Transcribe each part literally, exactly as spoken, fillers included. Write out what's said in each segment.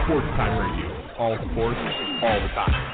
Sports Time Radio. All sports, all the time.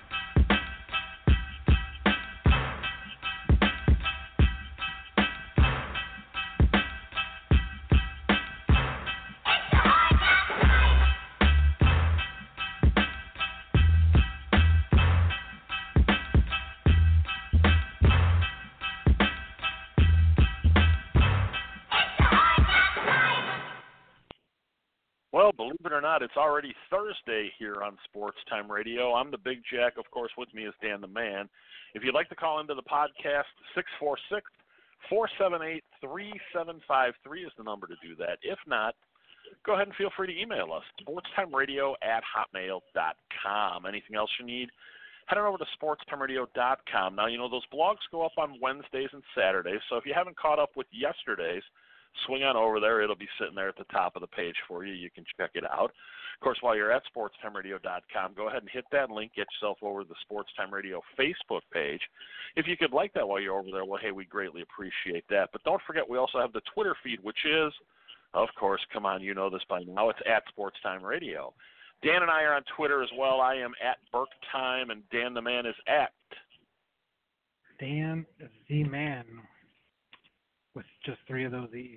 Well, believe it or not, it's already Thursday here on Sports Time Radio. I'm the Big Jack. Of course, with me is Dan the Man. If you'd like to call into the podcast, six four six, four seven eight, three seven five three is the number to do that. If not, go ahead and feel free to email us, sportstimeradio at hotmail dot com. Anything else you need, head on over to sportstimeradio dot com. Now, you know, those blogs go up on Wednesdays and Saturdays, so if you haven't caught up with yesterday's, swing on over there. It'll be sitting there at the top of the page for you. You can check it out. Of course, while you're at sportstimeradio dot com, go ahead and hit that link. Get yourself over to the Sports Time Radio Facebook page. If you could like that while you're over there, well, hey, we greatly appreciate that. But don't forget, we also have the Twitter feed, which is, of course, come on, you know this by now. It's at Sports Time Radio. Dan and I are on Twitter as well. I am at Burke Time, and Dan the Man is at Dan the Man, with just three of those E's.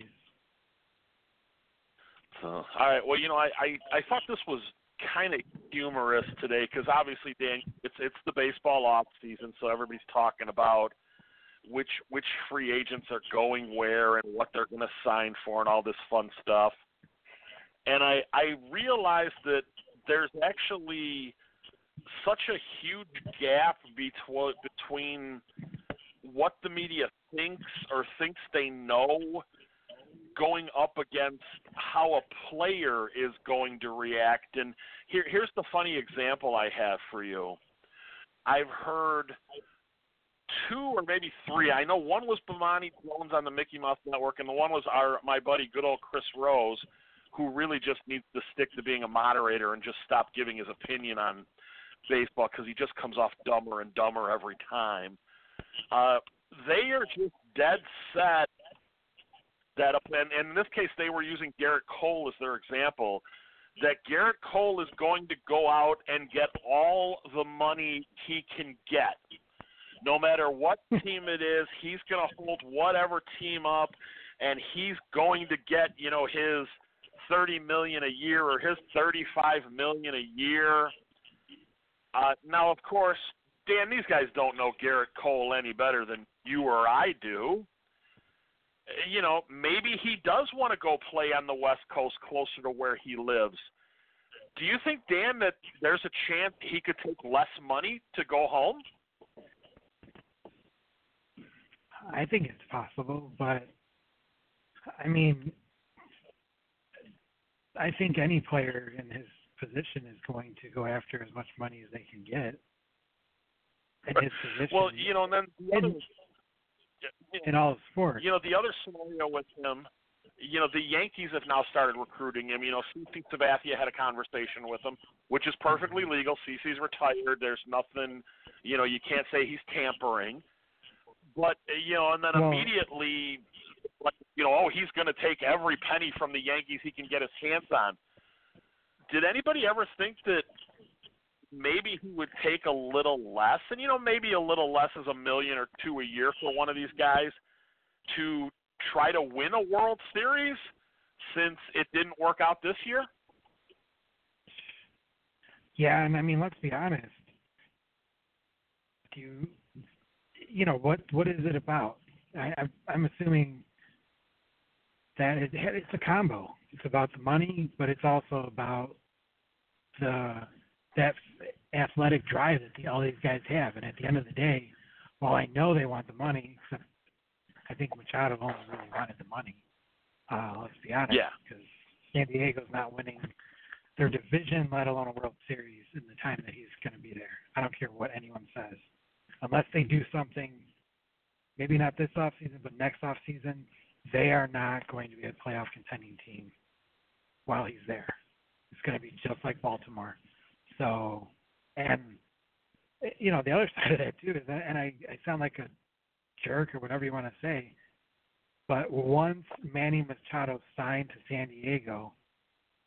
So, all right. Well, you know, I, I, I thought this was kind of humorous today because obviously, Dan, it's it's the baseball off season, so everybody's talking about which which free agents are going where and what they're going to sign for and all this fun stuff. And I I realized that there's actually such a huge gap between between what the media thinks or thinks they know going up against how a player is going to react. And here, here's the funny example I have for you. I've heard two or maybe three. I know one was Bomani Jones on the Mickey Mouse Network, and the one was our my buddy, good old Chris Rose, who really just needs to stick to being a moderator and just stop giving his opinion on baseball because he just comes off dumber and dumber every time. Uh, they are just dead set that, and, and in this case they were using Garrett Cole as their example, that Garrett Cole is going to go out and get all the money he can get. No matter what team it is, he's going to hold whatever team up, and he's going to get, you know, his thirty million dollars a year or his thirty-five million dollars a year. Uh, now, of course, Dan, these guys don't know Garrett Cole any better than you or I do. You know, maybe he does want to go play on the West Coast closer to where he lives. Do you think, Dan, that there's a chance he could take less money to go home? I think it's possible, but, I mean, I think any player in his position is going to go after as much money as they can get in his position. Well, you know, and then the other, in all sports. You know, the other scenario with him, you know, the Yankees have now started recruiting him. You know, CeCe Sabathia had a conversation with him, which is perfectly legal. CeCe's retired. There's nothing, you know, you can't say he's tampering. But, you know, and then well, immediately, like, you know, oh, he's going to take every penny from the Yankees he can get his hands on. Did anybody ever think that maybe he would take a little less, and, you know, maybe a little less is a million or two a year for one of these guys to try to win a World Series since it didn't work out this year? Yeah, and I mean, let's be honest. Do you, you know, what what is it about? I, I, I'm assuming that it, it's a combo. It's about the money, but it's also about the that athletic drive that the, all these guys have. And at the end of the day, while I know they want the money, except I think Machado only really wanted the money. Uh, let's be honest, yeah. Because San Diego's not winning their division, let alone a World Series, in the time that he's going to be there. I don't care what anyone says. Unless they do something, maybe not this offseason, but next offseason, they are not going to be a playoff contending team while he's there. It's going to be just like Baltimore. So, and, you know, the other side of that, too, is that, and I, I sound like a jerk or whatever you want to say, but once Manny Machado signed to San Diego,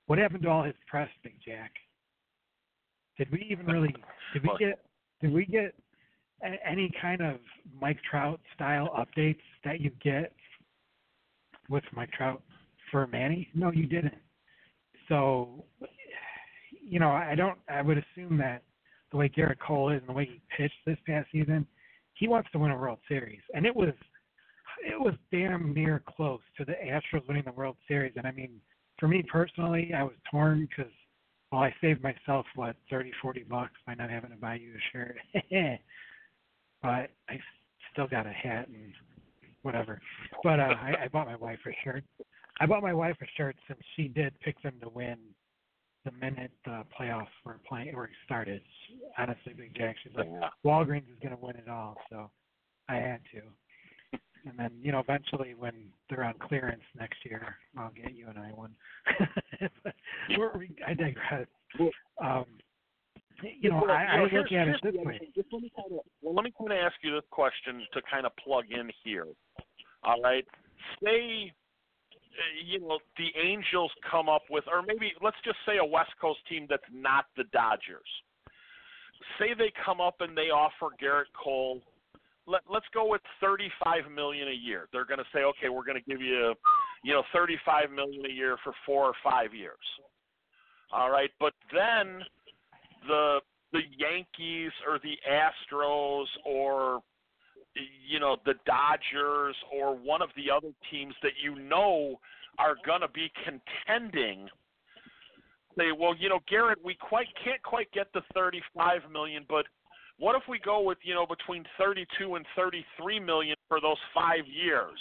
What happened to all his press, Big Jack? Did we even really? Did we get? Did we get a, any kind of Mike Trout style updates that you get with Mike Trout for Manny? No, you didn't. So, you know, I don't. I would assume that the way Garrett Cole is and the way he pitched this past season, he wants to win a World Series, and it was, it was damn near close to the Astros winning the World Series. And I mean, for me personally, I was torn because, well, I saved myself what thirty, forty bucks by not having to buy you a shirt, but I still got a hat and whatever. But uh, I, I bought my wife a shirt. I bought my wife a shirt since she did pick them to win the minute the playoffs were playing or started. Honestly, Big Jack, she's like, Walgreens is going to win it all, so I had to. And then, you know, eventually when they're on clearance next year, I'll get you and I one. But we're, we, I digress. Um, you know, well, I, you know, I look at it this way. Just let me kind of, well, let me kind of ask you this question to kind of plug in here. All right, say, you know, the Angels come up with, or maybe let's just say a West Coast team that's not the Dodgers. Say they come up and they offer Garrett Cole. Let, let's go with thirty-five million dollars a year. They're going to say, okay, we're going to give you, you know, thirty-five million dollars a year for four or five years. All right, but then the the Yankees or the Astros or, you know, the Dodgers or one of the other teams that you know are going to be contending say, well, you know, Garrett, we quite can't quite get the thirty-five million dollars, but what if we go with, you know, between thirty-two and thirty-three million dollars for those five years?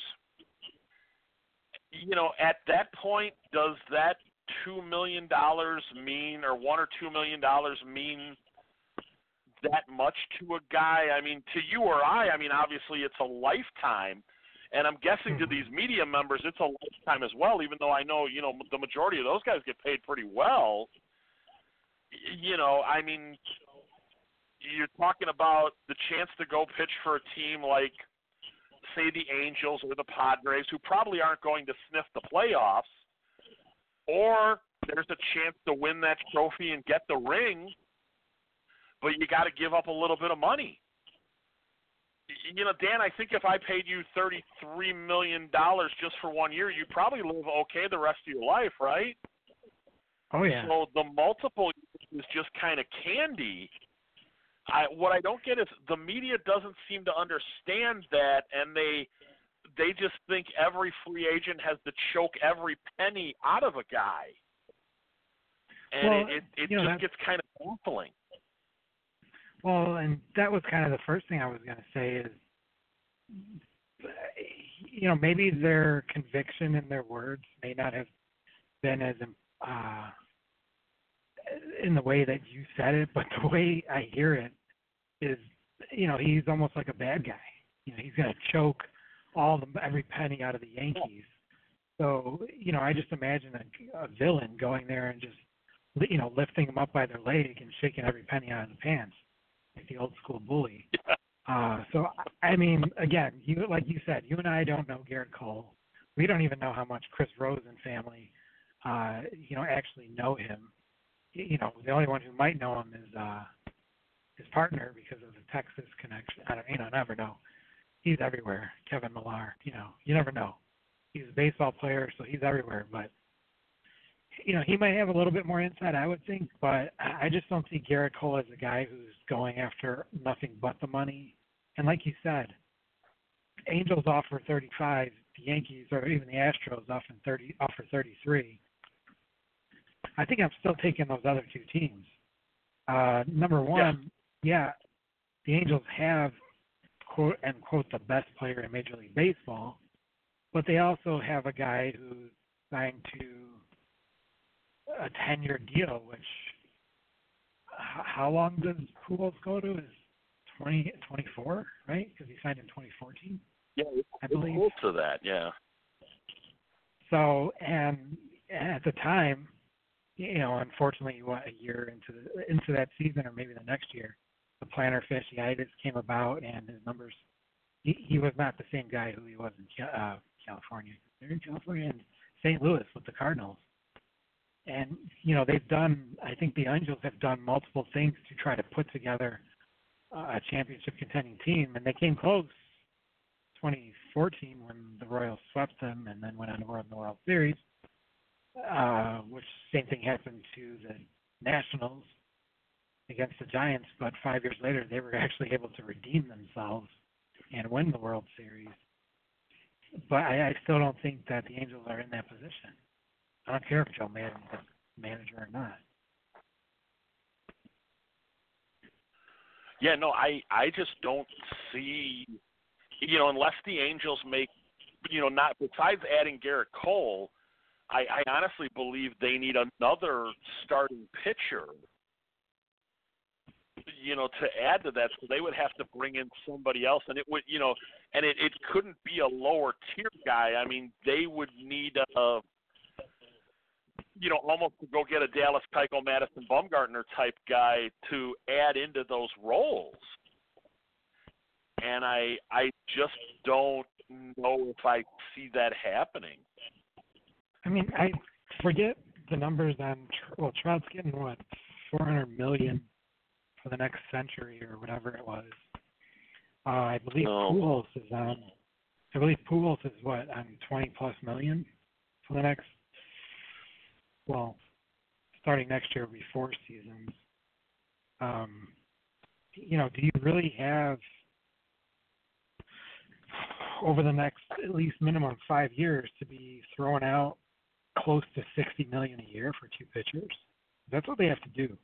You know, at that point, does that two million dollars mean, or one or two million dollars mean that much to a guy? I mean, to you or I, I mean, obviously it's a lifetime, and I'm guessing to these media members it's a lifetime as well, even though I know, you know, the majority of those guys get paid pretty well. You know, I mean, you're talking about the chance to go pitch for a team like, say, the Angels or the Padres, who probably aren't going to sniff the playoffs, or there's a chance to win that trophy and get the ring, but you got to give up a little bit of money. You know, Dan, I think if I paid you thirty-three million dollars just for one year, you'd probably live okay the rest of your life, right? Oh, yeah. So the multiple is just kind of candy. I, what I don't get is the media doesn't seem to understand that, and they they just think every free agent has to choke every penny out of a guy. And well, it, it, it you know, just gets kind of baffling. Well, and that was kind of the first thing I was going to say is, you know, maybe their conviction in their words may not have been as uh, in the way that you said it, but the way I hear it is, you know, he's almost like a bad guy. You know, he's going to choke all the every penny out of the Yankees. So, you know, I just imagine a, a villain going there and just, you know, lifting him up by their leg and shaking every penny out of the pants, like the old school bully. Uh, so, I mean, again, you like you said, you and I don't know Garrett Cole. We don't even know how much Chris Rosen family, uh, you know, actually know him. You know, the only one who might know him is uh, his partner because of the Texas connection. I don't, you know, never know. He's everywhere, Kevin Millar. You know, you never know. He's a baseball player, so he's everywhere. But, you know, he might have a little bit more insight, I would think. But I just don't see Garrett Cole as a guy who's going after nothing but the money. And like you said, Angels offer thirty-five, the Yankees or even the Astros offer thirty, offer thirty-three. I think I'm still taking those other two teams. Uh, number one, yeah. yeah, the Angels have, quote unquote, the best player in Major League Baseball, but they also have a guy who's signed to a ten-year deal, which h- how long does Pujols go to? Is twenty, twenty-four, right? Because he signed in twenty fourteen. Yeah, I believe. Close to that, yeah. So, and at the time, you know, unfortunately, what, a year into the, into that season or maybe the next year, the plantar fasciitis came about, and his numbers, he, he was not the same guy who he was in uh, California. They're in California and Saint Louis with the Cardinals. And, you know, they've done, I think the Angels have done multiple things to try to put together a championship contending team, and they came close twenty fourteen when the Royals swept them and then went on to win the World Series, uh, which same thing happened to the Nationals against the Giants, but five years later they were actually able to redeem themselves and win the World Series. But I, I still don't think that the Angels are in that position. I don't care if Joe Maddon's the manager or not. Yeah, no, I, I just don't see, you know, unless the Angels make, you know, not besides adding Garrett Cole, I, I honestly believe they need another starting pitcher, you know, to add to that. So they would have to bring in somebody else, and it would, you know, and it, it couldn't be a lower tier guy. I mean, they would need a, you know, almost to go get a Dallas Keuchel, Madison Bumgarner type guy to add into those roles. And I I just don't know if I see that happening. I mean, I forget the numbers on, well, Trout's getting, what, four hundred million dollars for the next century or whatever it was. Uh, I believe No. Pujols is on, I believe Pujols is, what, on twenty plus million for the next, well, starting next year will be four seasons. Um, you know, do you really have, over the next at least minimum five years, to be throwing out close to sixty million dollars a year for two pitchers? That's what they have to do.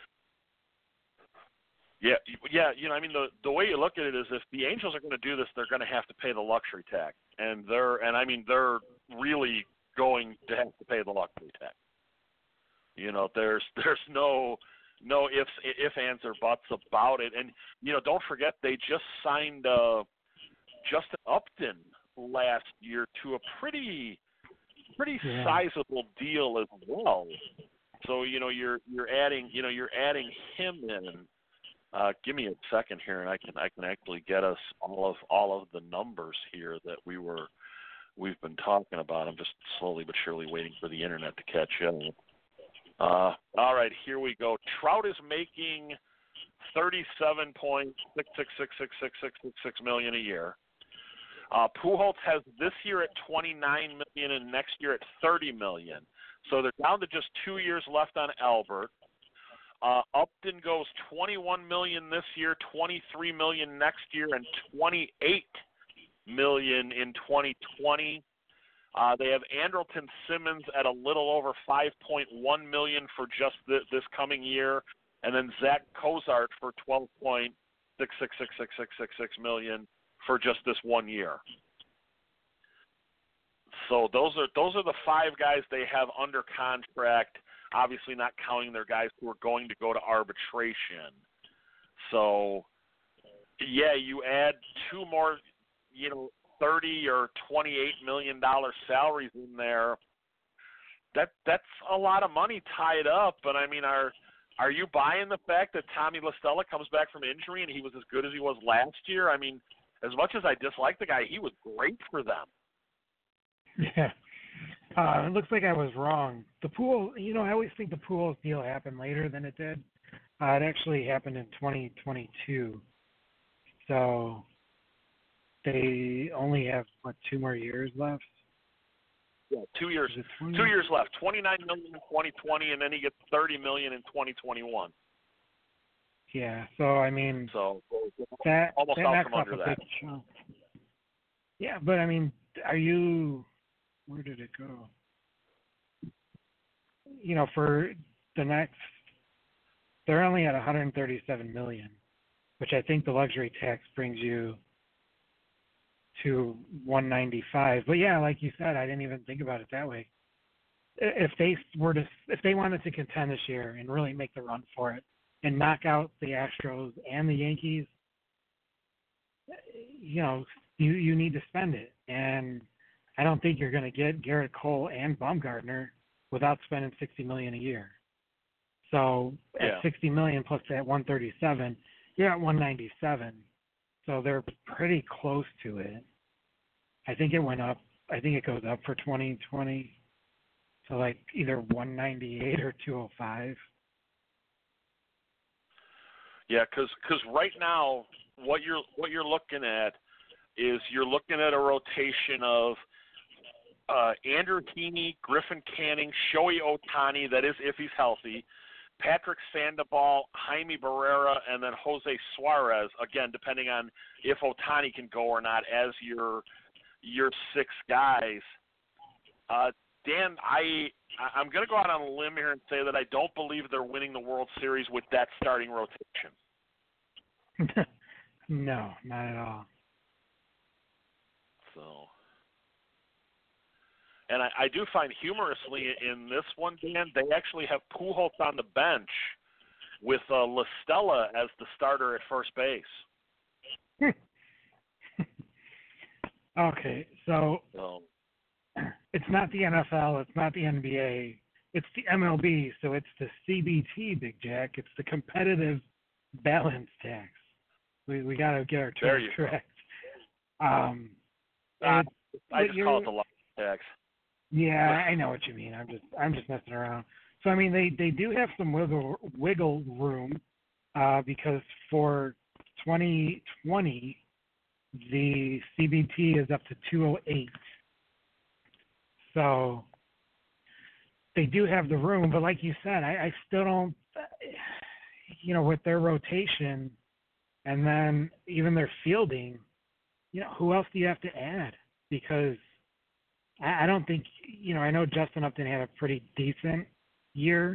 Yeah, yeah. You know, I mean, the the way you look at it is, if the Angels are going to do this, they're going to have to pay the luxury tax, and they're and I mean they're really going to have to pay the luxury tax. You know, there's there's no no ifs if ands or buts about it, and you know, don't forget they just signed uh, Justin Upton last year to a pretty pretty Yeah. sizable deal as well. So you know, you're you're adding you know you're adding him in. Uh, give me a second here, and I can I can actually get us all of all of the numbers here that we were we've been talking about. I'm just slowly but surely waiting for the internet to catch up. Uh, all right, here we go. Trout is making thirty-seven point six six six six six six six six million a year. Uh, Pujols has this year at twenty-nine million and next year at thirty million. So they're down to just two years left on Albert. Uh, Upton goes twenty-one million this year, twenty-three million next year, and twenty-eight million in twenty twenty. Uh, they have Andrelton Simmons at a little over five point one million for just this, this coming year, and then Zach Cozart for twelve point six six six six six six six million for just this one year. So those are those are the five guys they have under contract. Obviously, not counting their guys who are going to go to arbitration. So, yeah, you add two more, you know, thirty or twenty-eight million dollar salaries in there. That that's a lot of money tied up. But I mean, are are you buying the fact that Tommy La Stella comes back from injury and he was as good as he was last year? I mean, as much as I dislike the guy, he was great for them. Yeah. Uh, it looks like I was wrong. The pool, you know, I always think the Pujols deal happened later than it did. Uh, it actually happened in twenty twenty-two. So they only have, what, two more years left? Yeah, two years. Two years left. twenty-nine million in twenty twenty, and then he gets thirty million in twenty twenty-one. Yeah. So I mean, so that almost that out knocks from off under a that. big chunk. Yeah, but I mean, are you? Where did it go? You know, for the next, they're only at one hundred thirty-seven million, which I think the luxury tax brings you to one ninety-five. But yeah, like you said, I didn't even think about it that way. If they were to, if they wanted to contend this year and really make the run for it and knock out the Astros and the Yankees, you know, you you need to spend it. And I don't think you're going to get Garrett Cole and Bumgarner without spending sixty million dollars a year. So at Yeah. sixty million dollars plus that one thirty-seven, you're at one ninety-seven. So they're pretty close to it. I think it went up. I think it goes up for twenty twenty. So like either one ninety-eight or two oh five. Yeah, because right now what you're what you're looking at is you're looking at a rotation of uh, Andrew Heaney, Griffin Canning, Shohei Ohtani, that is if he's healthy, Patrick Sandoval, Jaime Barrera, and then Jose Suarez, again, depending on if Ohtani can go or not, as your your six guys. Uh, Dan, I, I'm going to go out on a limb here and say that I don't believe they're winning the World Series with that starting rotation. No, not at all. So, and I, I do find humorously in this one, Dan, they actually have Pujols on the bench with uh, La Stella as the starter at first base. Okay, so so it's not the N F L, it's not the N B A, it's the M L B, so it's the C B T, Big Jack. It's the competitive balance tax. We we got to get our terms correct. Um, uh, I just call it the the luck tax. Yeah, I know what you mean. I'm just I'm just messing around. So I mean, they, they do have some wiggle wiggle room uh, because for twenty twenty the C B T is up to two oh eight. So they do have the room, but like you said, I, I still don't. You know, with their rotation and then even their fielding, you know, who else do you have to add? Because I, I don't think, you know, I know Justin Upton had a pretty decent year,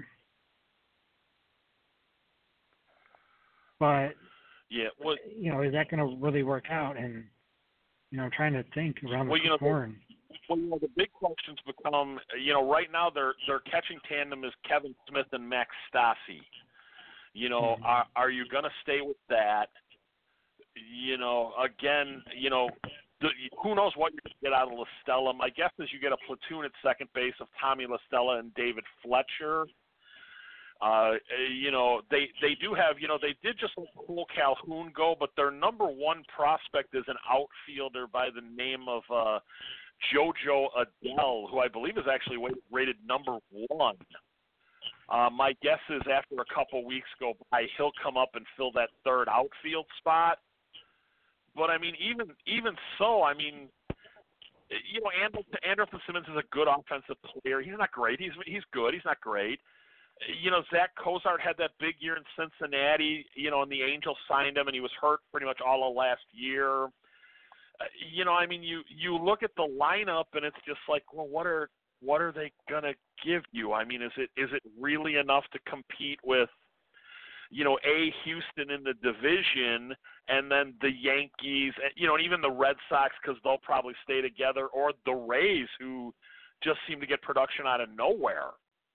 but yeah, well, you know, is that going to really work out? And you know, I'm trying to think around well, the you know, horn. Well, you know, the big questions become, you know, right now their their catching tandem is Kevin Smith and Max Stassi. You know, Mm-hmm. are are you going to stay with that? You know, again, you know, the, who knows what you're going to get out of La Stella. My guess is you get a platoon at second base of Tommy La Stella and David Fletcher. Uh, you know, they they do have, you know, they did just let Cole Calhoun go, but their number one prospect is an outfielder by the name of uh, JoJo Adele, who I believe is actually rated number one. Uh, my guess is after a couple weeks go by, he'll come up and fill that third outfield spot. But I mean, even even so, I mean, you know, Andrelton Simmons is a good offensive player. He's not great. He's he's good. He's not great. You know, Zach Cozart had that big year in Cincinnati. You know, and the Angels signed him, and he was hurt pretty much all of last year. Uh, you know, I mean, you you look at the lineup, and it's just like, well, what are what are they gonna give you? I mean, is it is it really enough to compete with, you know, A, Houston in the division, and then the Yankees, you know, and even the Red Sox, because they'll probably stay together, or the Rays, who just seem to get production out of nowhere.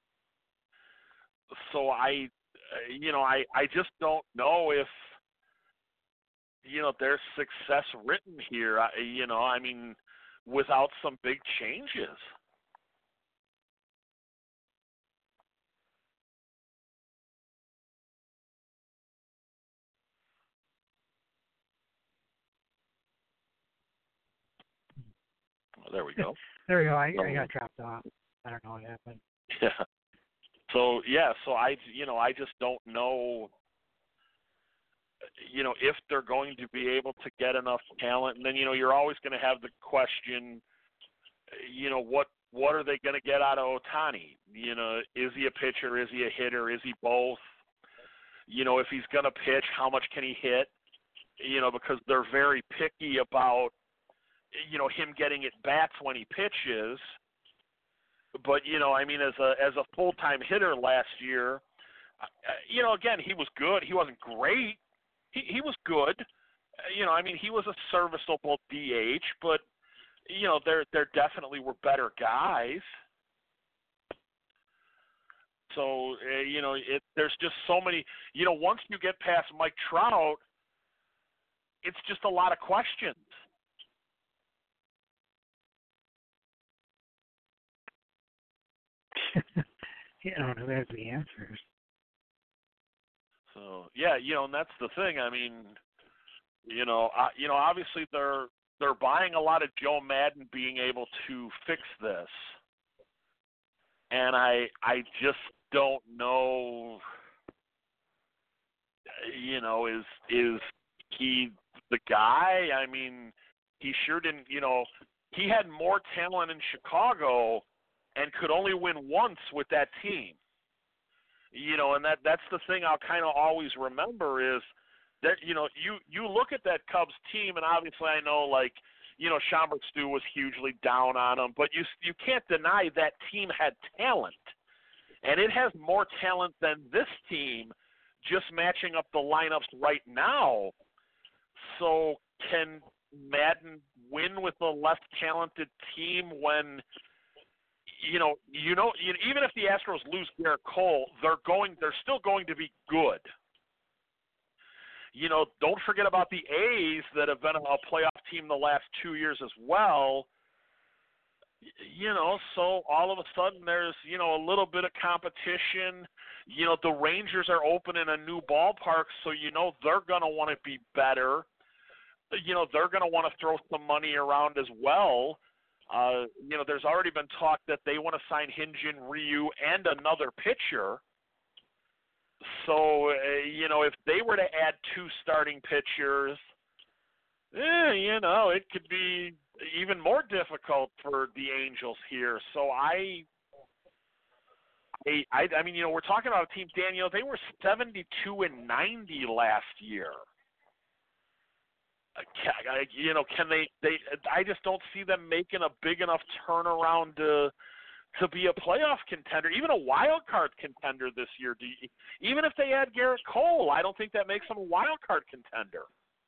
So I, you know, I, I just don't know if, you know, there's success written here, I, you know, I mean, without some big changes. There we go. There we go. I, I got dropped off. I don't know what happened. Yeah. So yeah. So I, you know, I just don't know, you know, if they're going to be able to get enough talent. And then, you know, you're always going to have the question, you know, what what are they going to get out of Ohtani? You know, is he a pitcher? Is he a hitter? Is he both? You know, if he's going to pitch, how much can he hit? You know, because they're very picky about, you know, him getting at bats when he pitches. But, you know, I mean, as a as a full-time hitter last year, you know, again, he was good. He wasn't great. He he was good. You know, I mean, he was a serviceable D H, but, you know, there there definitely were better guys. So, uh, you know, it, there's just so many, you know, once you get past Mike Trout, it's just a lot of questions. You know, who has the answers? So yeah, you know, and that's the thing. I mean, you know, uh, you know, obviously they're they're buying a lot of Joe Madden being able to fix this. and I I just don't know. You know, is is he the guy? I mean, he sure didn't. You know, he had more talent in Chicago and could only win once with that team. You know, and that that's the thing I'll kind of always remember is that, you know, you, you look at that Cubs team, and obviously I know, like, you know, Schaumburg Stu was hugely down on them, but you you can't deny that team had talent. And it has more talent than this team just matching up the lineups right now. So can Madden win with a less talented team when, you know, you know, even if the Astros lose Garrett Cole, they're going, they're still going to be good. You know, don't forget about the A's that have been a playoff team the last two years as well. You know, so all of a sudden there's, you know, a little bit of competition. You know, the Rangers are opening a new ballpark, so you know they're going to want to be better. You know, they're going to want to throw some money around as well. Uh, you know, there's already been talk that they want to sign Hyun-Jin Ryu and another pitcher. So, uh, you know, if they were to add two starting pitchers, eh, you know, it could be even more difficult for the Angels here. So I, I, I mean, you know, we're talking about a team, Daniel, they were seventy-two and ninety last year. You know, can they, they, I just don't see them making a big enough turnaround to, to be a playoff contender, even a wild card contender this year. Do you, even if they add Garrett Cole, I don't think that makes them a wild card contender.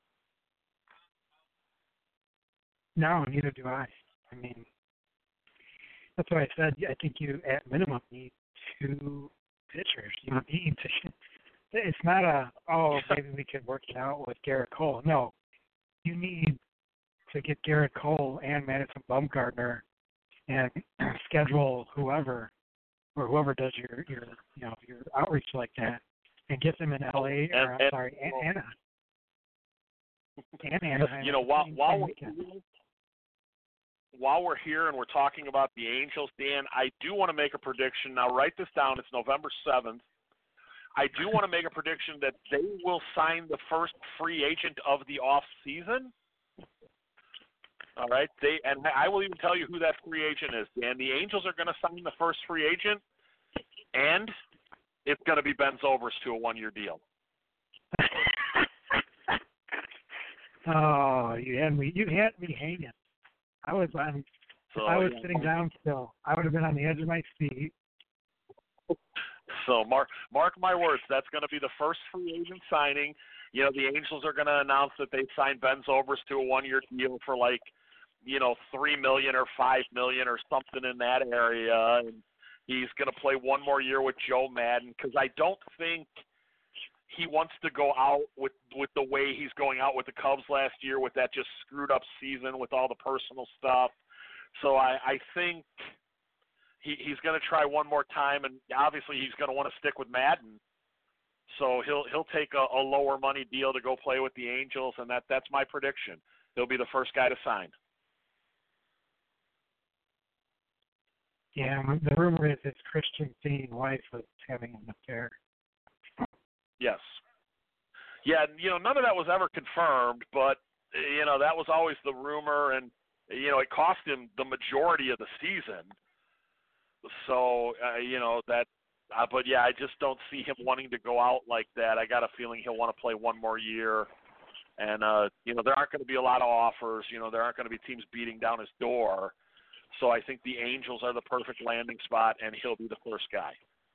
No, neither do I. I mean, that's what I said. I think you, at minimum, need two pitchers. You need to. It's not a, oh, maybe we could work it out with Garrett Cole. No, you need to get Garrett Cole and Madison Bumgarner and schedule whoever or whoever does your, your you know your outreach like that and get them in L A or and, I'm sorry, and Anaheim. And Anaheim. You know, while while we're, while we're here and we're talking about the Angels, Dan, I do want to make a prediction. Now, write this down. It's November seventh. I do want to make a prediction that they will sign the first free agent of the off season. All right, they and I will even tell you who that free agent is, Dan. The Angels are going to sign the first free agent, and it's going to be Ben Zobrist to a one-year deal. Oh, you had me! You had me hanging. I was on. So, if I was yeah. sitting down still, I would have been on the edge of my seat. So mark mark my words, that's going to be the first free agent signing. You know, the Angels are going to announce that they signed Ben Zobrist to a one-year deal for like, you know, three million or five million or something in that area, and he's going to play one more year with Joe Madden because I don't think he wants to go out with with the way he's going out with the Cubs last year with that just screwed up season with all the personal stuff. So I, I think he, he's going to try one more time, and obviously he's going to want to stick with Madden. So he'll he'll take a, a lower money deal to go play with the Angels, and that that's my prediction. He'll be the first guy to sign. Yeah, the rumor is his Christian singing wife was having an affair. Yes. Yeah, you know, none of that was ever confirmed, but, you know, that was always the rumor, and, you know, it cost him the majority of the season. So, uh, you know, that, uh, but, yeah, I just don't see him wanting to go out like that. I got a feeling he'll want to play one more year. And, uh, you know, there aren't going to be a lot of offers. You know, there aren't going to be teams beating down his door. So I think the Angels are the perfect landing spot, and he'll be the first guy.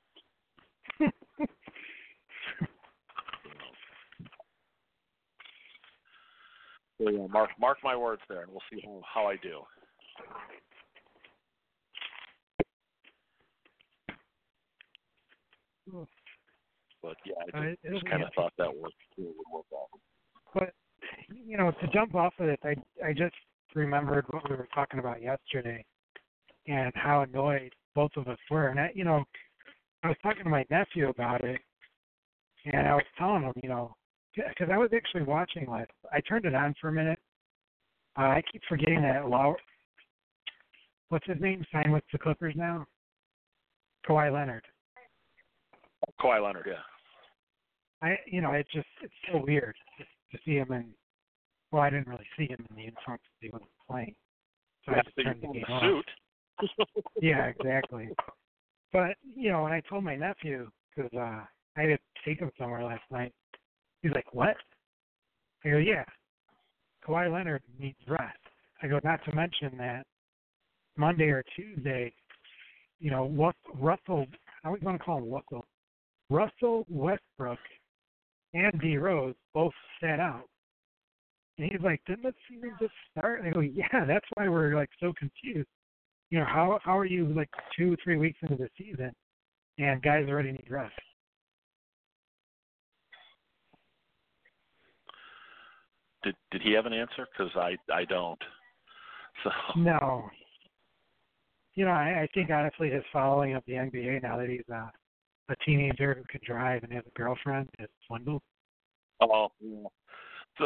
So, yeah, mark mark my words there, and we'll see how, how I do. But yeah, I just, uh, just kind of thought that worked. It would work out. But you know, to jump off of it, I I just remembered what we were talking about yesterday, and how annoyed both of us were. And I, you know, I was talking to my nephew about it, and I was telling him, you know, because I was actually watching last. I turned it on for a minute. Uh, I keep forgetting that Lauer. What's his name? Signed with the Clippers now. Kawhi Leonard. Kawhi Leonard, yeah. I, you know, it's just it's so weird to, to see him in. Well, I didn't really see him in the uniform because he wasn't playing, so yeah I just turned the game off. Suit. Yeah, exactly. But you know, when I told my nephew, because uh, I had to take him somewhere last night, he's like, "What?" I go, "Yeah, Kawhi Leonard needs rest." I go, "Not to mention that Monday or Tuesday, you know, Russell, how are we going to call him Russell? Russell Westbrook and D Rose both sat out." And he's like, "Didn't the season just start?" And I go, "Yeah, that's why we're like so confused. You know, how how are you like two, three weeks into the season, and guys already need rest?" Did did he have an answer? Because I I don't. So no. You know, I, I think honestly his following of the N B A now that he's uh, a teenager who can drive and has a girlfriend has dwindled. Oh, yeah. So,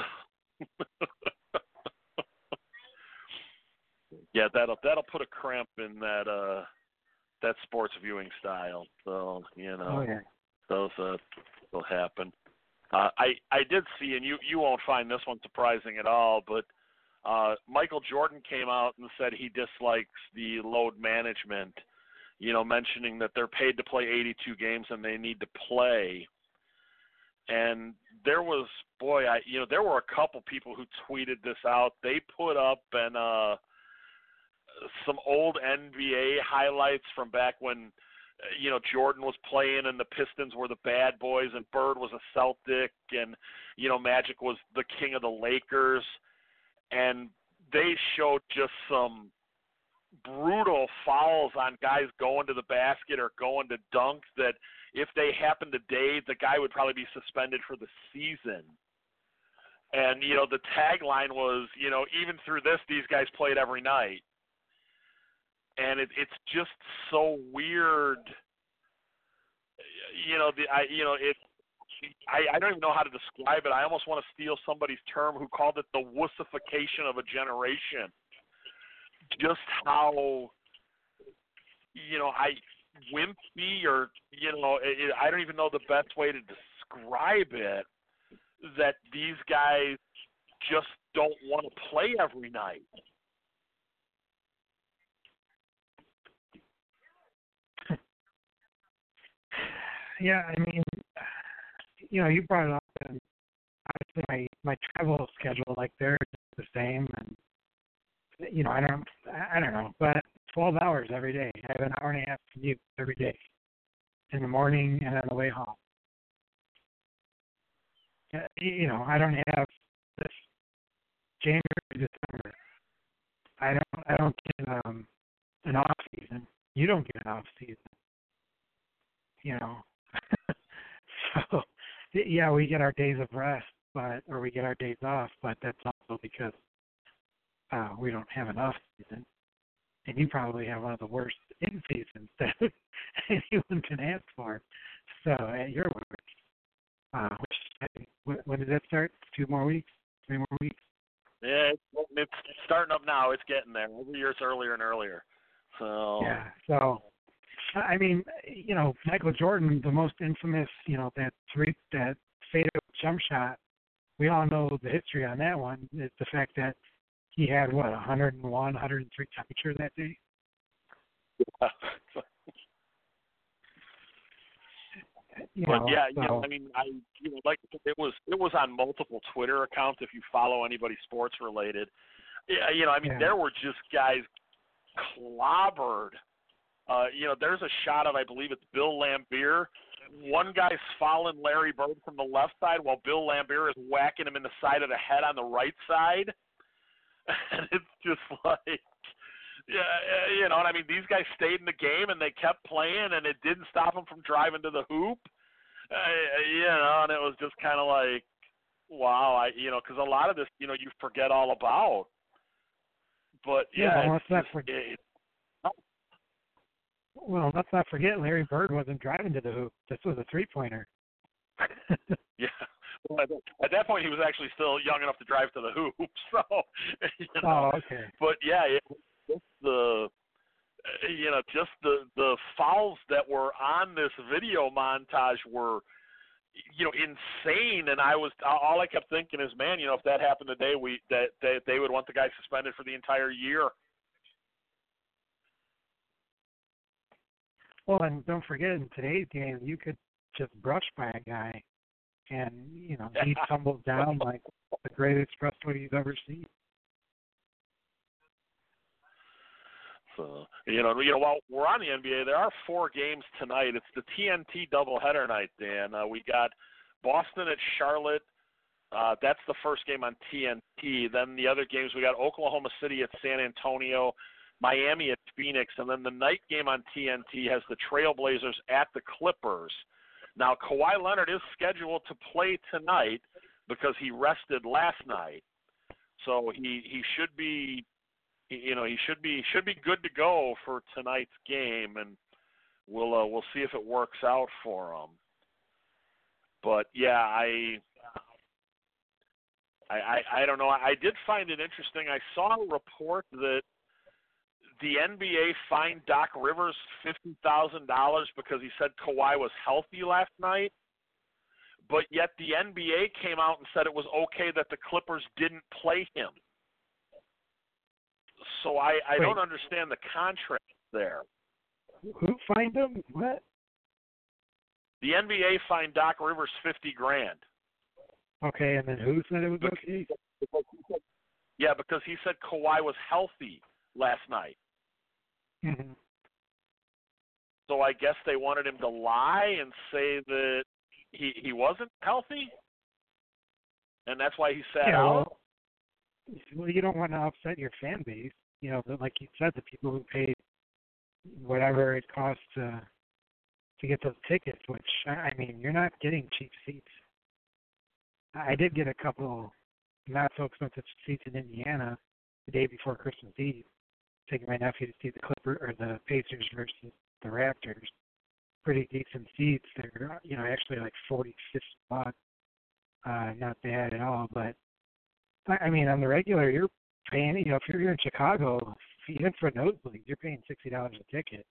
yeah, that'll that'll put a cramp in that uh that sports viewing style. So you know, oh, yeah. those uh will happen. Uh, I I did see, and you you won't find this one surprising at all, but uh, Michael Jordan came out and said he dislikes the load management. You know, mentioning that they're paid to play eighty-two games and they need to play. And there was, boy, I you know, there were a couple people who tweeted this out. They put up and uh, some old N B A highlights from back when, you know, Jordan was playing and the Pistons were the bad boys and Bird was a Celtic and, you know, Magic was the king of the Lakers. And they showed just some brutal fouls on guys going to the basket or going to dunk that if they happened today, the guy would probably be suspended for the season. And, you know, the tagline was, you know, even through this, these guys played every night. And it, it's just so weird. You know, the I you know it. I, I don't even know how to describe it. I almost want to steal somebody's term who called it the wussification of a generation. Just how, you know, I wimpy or you know, it, I don't even know the best way to describe it. That these guys just don't want to play every night. Yeah, I mean, you know, you brought it up, and obviously my my travel schedule, like they're the same, and you know, I don't, I don't know, but twelve hours every day. I have an hour and a half commute every day, in the morning and on the way home. You know, I don't have this January, December. I don't, I don't get um, an off season. You don't get an off season. You know. So, yeah, we get our days of rest, but or we get our days off, but that's also because uh, we don't have an off season. And you probably have one of the worst in seasons that anyone can ask for. So at your work, uh, which I think, when, when does that start? Two more weeks? Three more weeks? Yeah, it's, it's starting up now. It's getting there. Every year it's earlier and earlier. So yeah, so. I mean, you know, Michael Jordan, the most infamous, you know, that three, that fadeaway jump shot. We all know the history on that one. Is the fact that he had what one hundred one, one hundred three temperature that day. Yeah. You but know, yeah, so. you know, I mean, I you know, like it was it was on multiple Twitter accounts. If you follow anybody sports related, yeah, you know, I mean, yeah. there were just guys clobbered. Uh, you know, there's a shot of, I believe it's Bill Laimbeer. One guy's following Larry Bird from the left side while Bill Laimbeer is whacking him in the side of the head on the right side. And it's just like, yeah, you know, and I mean, these guys stayed in the game and they kept playing and it didn't stop them from driving to the hoop. Uh, you know, and it was just kind of like, wow, I, you know, because a lot of this, you know, you forget all about. But yeah, yeah let's not just, forget. it, Well, let's not forget Larry Bird wasn't driving to the hoop. This was a three-pointer. Yeah. Well, at, at that point, he was actually still young enough to drive to the hoop. So, you know. Oh, okay. But yeah, it, it's the you know, just the the fouls that were on this video montage were, you know, insane. And I was all I kept thinking is, man, you know, if that happened today, we that, that they would want the guy suspended for the entire year. Well, and don't forget, in today's game, you could just brush by a guy, and you know he tumbles down like the greatest expressway you've ever seen. So you know, you know, while we're on the N B A, there are four games tonight. It's the T N T doubleheader night, Dan. Uh, we got Boston at Charlotte. Uh, that's the first game on T N T. Then the other games, we got Oklahoma City at San Antonio, Miami at Phoenix, and then the night game on T N T has the Trailblazers at the Clippers. Now, Kawhi Leonard is scheduled to play tonight because he rested last night, so he he should be, you know, he should be should be good to go for tonight's game, and we'll uh, we'll see if it works out for him. But yeah, I. I, I, I don't know. I did find it interesting. I saw a report that the N B A fined Doc Rivers fifty thousand dollars because he said Kawhi was healthy last night, but yet the N B A came out and said it was okay that the Clippers didn't play him. So I, I don't understand the contract there. Who fined him? What? The N B A fined Doc Rivers fifty grand. Okay, and then who said it was okay? Yeah, because he said Kawhi was healthy last night. Mm-hmm. So I guess they wanted him to lie and say that he he wasn't healthy, and that's why he sat yeah, out. Well, well, you don't want to upset your fan base. You know, like you said, the people who paid whatever it costs to to get those tickets. Which I mean, you're not getting cheap seats. I did get a couple not so expensive seats in Indiana the day before Christmas Eve, taking my nephew to see the Clipper or the Pacers versus the Raptors. Pretty decent seats. They're, you know, actually like forty, fifty bucks. Uh, not bad at all. But I mean, on the regular, you're paying. You know, if you're here in Chicago, even for nosebleeds, you're paying sixty dollars a ticket.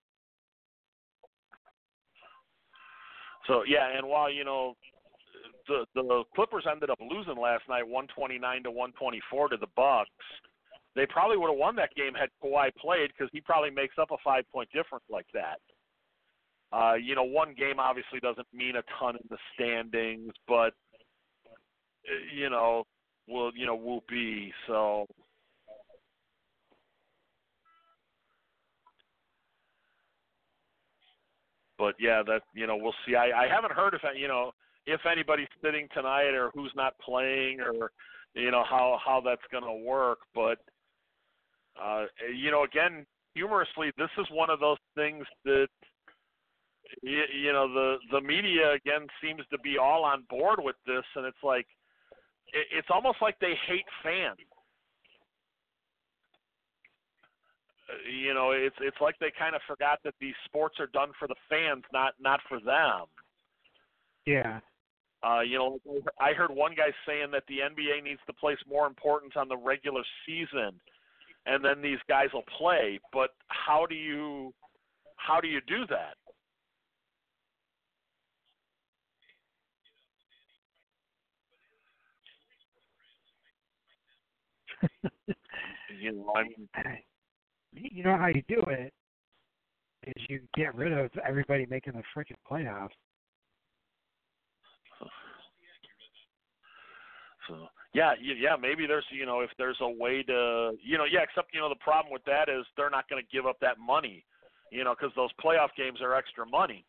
So yeah, and while you know. The the Clippers ended up losing last night, one twenty-nine to one twenty-four to the Bucks. They probably would have won that game had Kawhi played because he probably makes up a five-point difference like that. Uh, you know, one game obviously doesn't mean a ton in the standings, but you know, will you know will be so. But yeah, that you know we'll see. I, I haven't heard if you know. if anybody's sitting tonight or who's not playing or, you know, how, how that's going to work. But, uh, you know, again, humorously, this is one of those things that, you, you know, the, the media, again, seems to be all on board with this. And it's like, it, it's almost like they hate fans. You know, it's it's like they kind of forgot that these sports are done for the fans, not not for them. Yeah. Uh, you know, I heard one guy saying that the N B A needs to place more importance on the regular season, and then these guys will play. But how do you how do you do that? you know, I mean, you know how you do it is you get rid of everybody making the freaking playoffs. So yeah, yeah, maybe there's you know if there's a way to you know yeah, except you know the problem with that is they're not going to give up that money, you know, because those playoff games are extra money.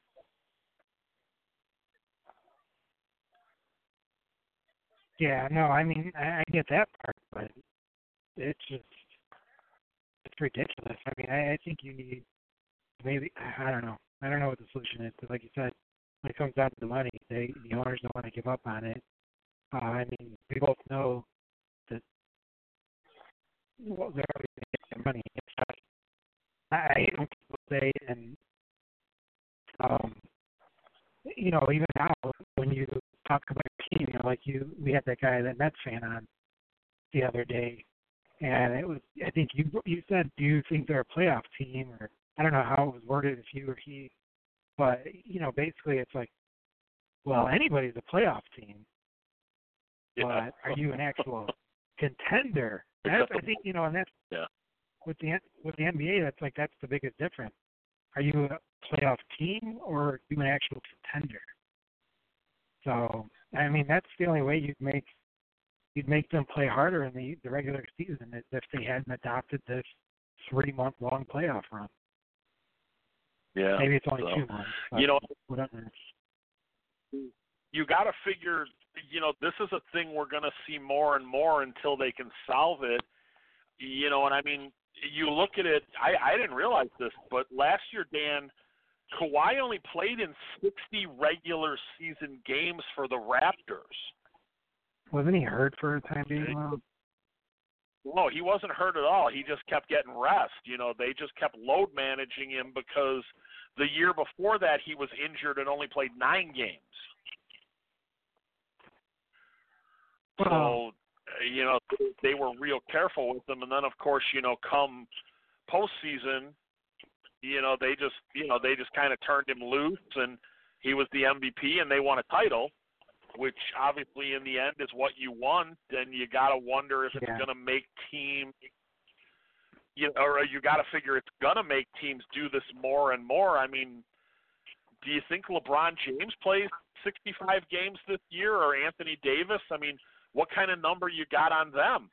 Yeah, no, I mean I, I get that part, but it's just it's ridiculous. I mean, I, I think you need maybe I don't know. I don't know what the solution is because, like you said, when it comes down to the money, they the owners don't want to give up on it. Uh, I mean, we both know that well, they're always going to get their money. I hate when people say, and um, you know, even now when you talk about your team, you know, like you, we had that guy, that Mets fan, on the other day, and it was. I think you you said, do you think they're a playoff team, or I don't know how it was worded, if you or he, but you know, basically it's like, well, anybody's a playoff team, Yeah. but are you an actual contender? That's, I think, you know, and that's Yeah. with the with the N B A. That's like that's the biggest difference. Are you a playoff team or are you an actual contender? So, I mean, that's the only way you'd make you'd make them play harder in the, the regular season is if they hadn't adopted this three-month-long playoff run. Yeah. Maybe it's only so, two months. But you know, whatever. you got to figure, you know, this is a thing we're going to see more and more until they can solve it. You know, and I mean, you look at it, I, I didn't realize this, but last year, Dan, Kawhi only played in sixty regular season games for the Raptors. Wasn't he hurt for a time being? Well? No, he wasn't hurt at all. He just kept getting rest. You know, they just kept load managing him because the year before that he was injured and only played nine games. Well, So, you know, they were real careful with him. And then, of course, you know, come postseason, you know, they just, you know, they just kind of turned him loose, and he was the M V P, and they won a title, which obviously in the end is what you want. And you got to wonder if it's yeah. going to make teams, you know, or you got to figure it's going to make teams do this more and more. I mean, do you think LeBron James plays sixty-five games this year, or Anthony Davis? I mean, what kind of number you got on them?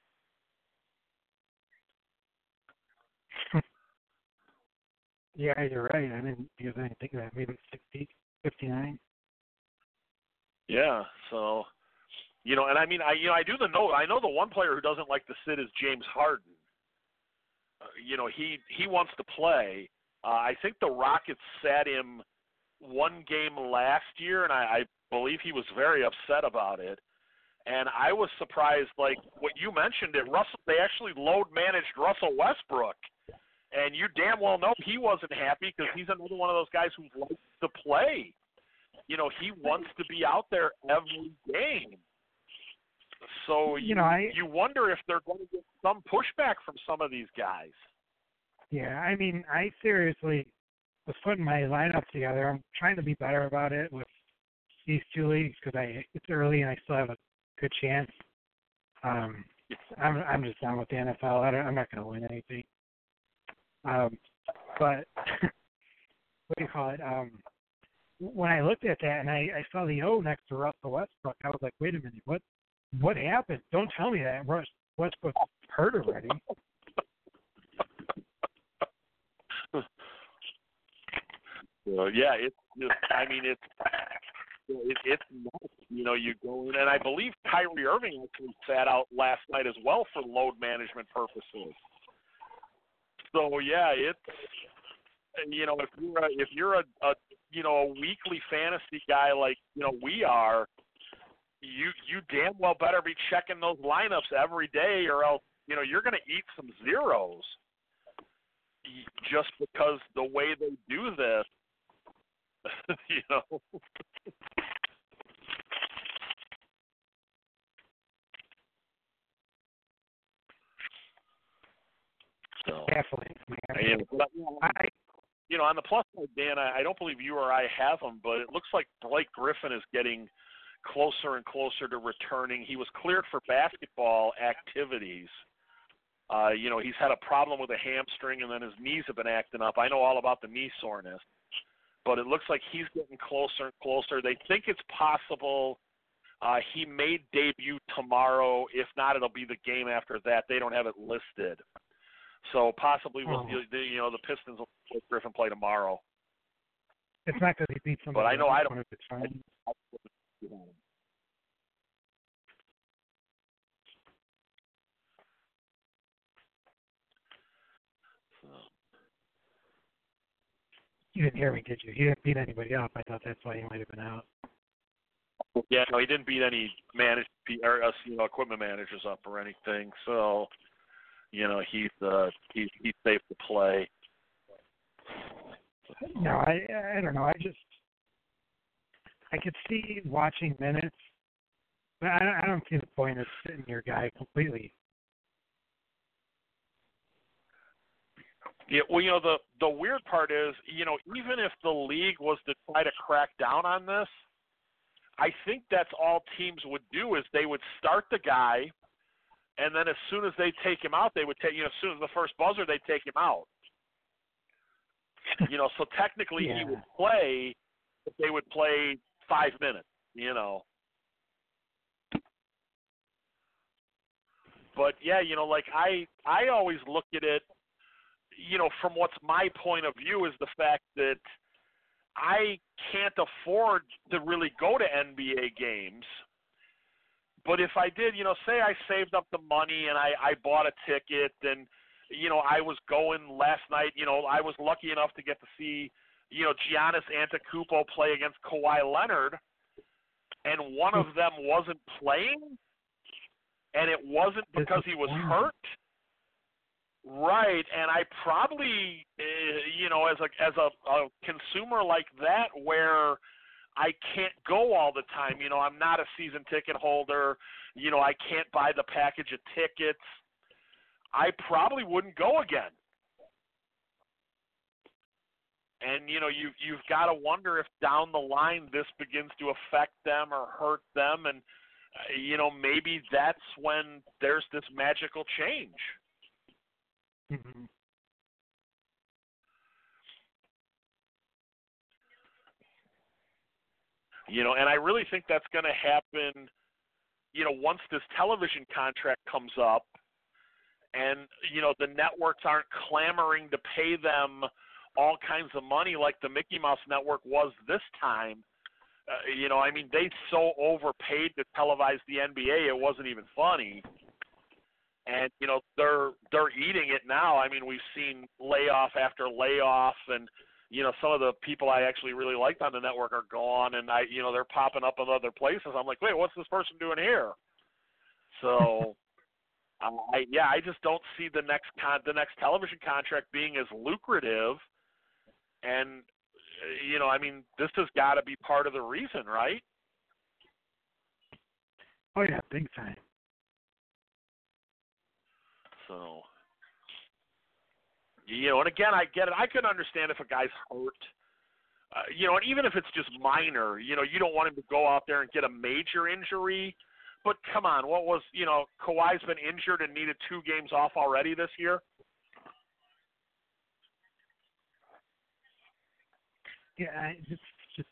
Yeah, you're right. I didn't even think of that. Maybe sixty, fifty-nine. Yeah, so, you know, and I mean, I you know, I do the know. I know the one player who doesn't like to sit is James Harden. Uh, you know, he he wants to play. Uh, I think the Rockets sat him one game last year, and I, I believe he was very upset about it. And I was surprised, like what you mentioned, it Russell. They actually load managed Russell Westbrook. And you damn well know he wasn't happy because he's another one of those guys who likes to play. You know, he wants to be out there every game. So you, you know, I you wonder if they're going to get some pushback from some of these guys. Yeah, I mean, I seriously was putting my lineup together. I'm trying to be better about it with these two leagues because I it's early and I still have a good chance. Um, I'm I'm just done with the N F L. I don't, I'm not going to win anything. Um, but what do you call it? Um, when I looked at that and I, I saw the O next to Russell Westbrook, I was like, wait a minute, what what happened? Don't tell me that Russ Westbrook's hurt already. So, yeah, it's just, I mean, it's it, it's nuts. You know, you go in, and I believe Kyrie Irving actually sat out last night as well for load management purposes. So yeah, it's, you know, if you're a, if you're a, a you know a weekly fantasy guy like you know we are, you you damn well better be checking those lineups every day, or else you know you're going to eat some zeros. Just because the way they do this, you know. So, Definitely. yeah, but, I, you know, on the plus side, Dan, I, I don't believe you or I have him, but it looks like Blake Griffin is getting closer and closer to returning. He was cleared for basketball activities. Uh, you know, he's had a problem with a hamstring, and then his knees have been acting up. I know all about the knee soreness, but it looks like he's getting closer and closer. They think it's possible uh, he may debut tomorrow. If not, it'll be the game after that. They don't have it listed. So possibly, we'll, oh. you, you know, the Pistons will let Griffin play tomorrow. It's not because he beat somebody. But I know I don't. It's fine. I, You didn't hear me, did you? He didn't beat anybody up. I thought that's why he might have been out. Yeah, no, he didn't beat any managed or us, you know, equipment managers up or anything. So, you know, he's uh, he's he's safe to play. No, I I don't know. I just I could see watching minutes, but I don't, I don't see the point of sitting your guy completely. Yeah, well, you know, the the weird part is, you know, even if the league was to try to crack down on this, I think that's all teams would do is they would start the guy, and then as soon as they take him out, they would take, you know, as soon as the first buzzer, they take him out. You know, so technically yeah. he would play, but they would play five minutes, you know. But, yeah, you know, like I, I always look at it, you know, from what's my point of view is the fact that I can't afford to really go to N B A games. But if I did, you know, say I saved up the money and I, I bought a ticket and, you know, I was going last night, you know, I was lucky enough to get to see, you know, Giannis Antetokounmpo play against Kawhi Leonard, and one of them wasn't playing, and it wasn't because he was hurt. Right, and I probably, uh, you know, as a as a, a consumer like that, where I can't go all the time. You know, I'm not a season ticket holder. You know, I can't buy the package of tickets. I probably wouldn't go again. And you know, you you've got to wonder if down the line this begins to affect them or hurt them, and uh, you know, maybe that's when there's this magical change. Mm-hmm. You know, and I really think that's going to happen, you know, once this television contract comes up and, you know, the networks aren't clamoring to pay them all kinds of money like the Mickey Mouse Network was this time. Uh, you know, I mean, they so overpaid to televise the N B A, it wasn't even funny. And, you know, they're they're eating it now. I mean, we've seen layoff after layoff, and, you know, some of the people I actually really liked on the network are gone, and, I, you know, they're popping up in other places. I'm like, wait, what's this person doing here? So, um, I, yeah, I just don't see the next con- the next television contract being as lucrative. And, you know, I mean, this has got to be part of the reason, right? Oh, yeah, big time. So, you know, and again, I get it. I could understand if a guy's hurt, uh, you know, and even if it's just minor, you know, you don't want him to go out there and get a major injury. But come on, what was, you know, Kawhi's been injured and needed two games off already this year? Yeah, it's just, just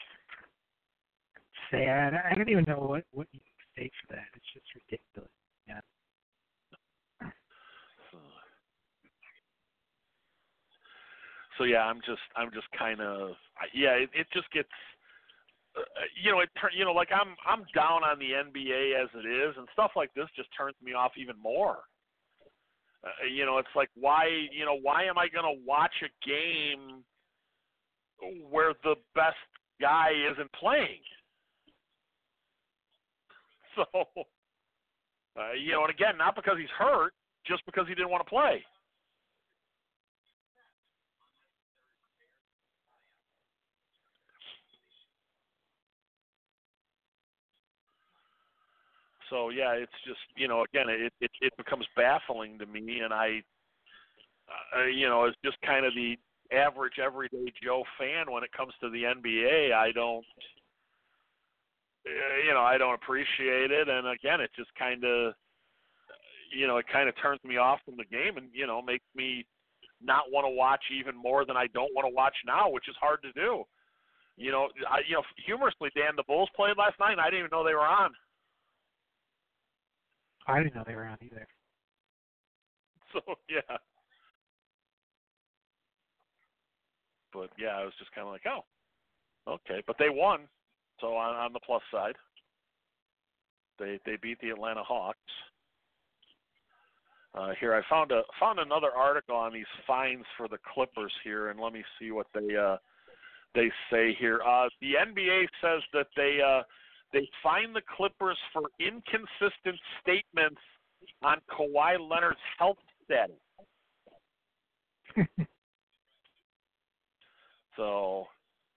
sad. I don't even know what, what you say for that. It's just ridiculous. Yeah. So yeah, I'm just I'm just kind of yeah. It, it just gets uh, you know it you know like I'm I'm down on the N B A as it is, and stuff like this just turns me off even more. Uh, you know, it's like why you know why am I going to watch a game where the best guy isn't playing? So uh, you know, and again, not because he's hurt, just because he didn't want to play. So yeah, it's just you know again it it, it becomes baffling to me, and I uh, you know it's just kind of the average everyday Joe fan when it comes to the N B A. I don't you know I don't appreciate it, and again it just kind of you know it kind of turns me off from the game, and you know makes me not want to watch even more than I don't want to watch now, which is hard to do. You know, I, you know humorously, Dan, the Bulls played last night, and I didn't even know they were on. I didn't know they were on either. So, yeah. But, yeah, I was just kind of like, oh, okay. But they won, so on, on the plus side. They they beat the Atlanta Hawks. Uh, here, I found a found another article on these fines for the Clippers here, and let me see what they uh, they say here. Uh, the N B A says that they uh, – They fined the Clippers for inconsistent statements on Kawhi Leonard's health status. So,